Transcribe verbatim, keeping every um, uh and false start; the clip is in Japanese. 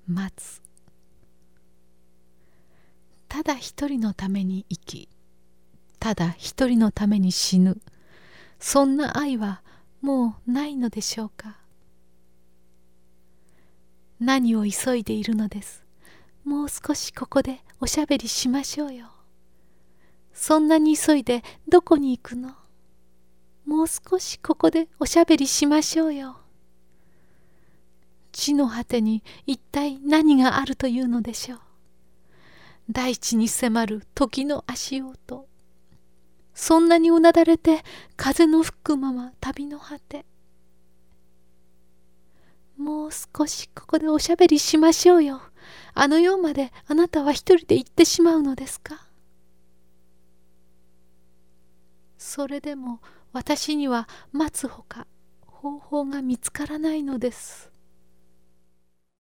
待つ。ただ一人のために生き、ただ一人のために死ぬ、そんな愛はもうないのでしょうか。何を急いでいるのです。もう少しここでおしゃべりしましょうよ。そんなに急いでどこに行くの？もう少しここでおしゃべりしましょうよ。地の果てに一体何があるというのでしょう。大地に迫る時の足音。そんなにうなだれて風の吹くまま旅の果て。もう少しここでおしゃべりしましょうよ。あの世まであなたは一人で行ってしまうのですか。それでも私には待つほか方法が見つからないのです。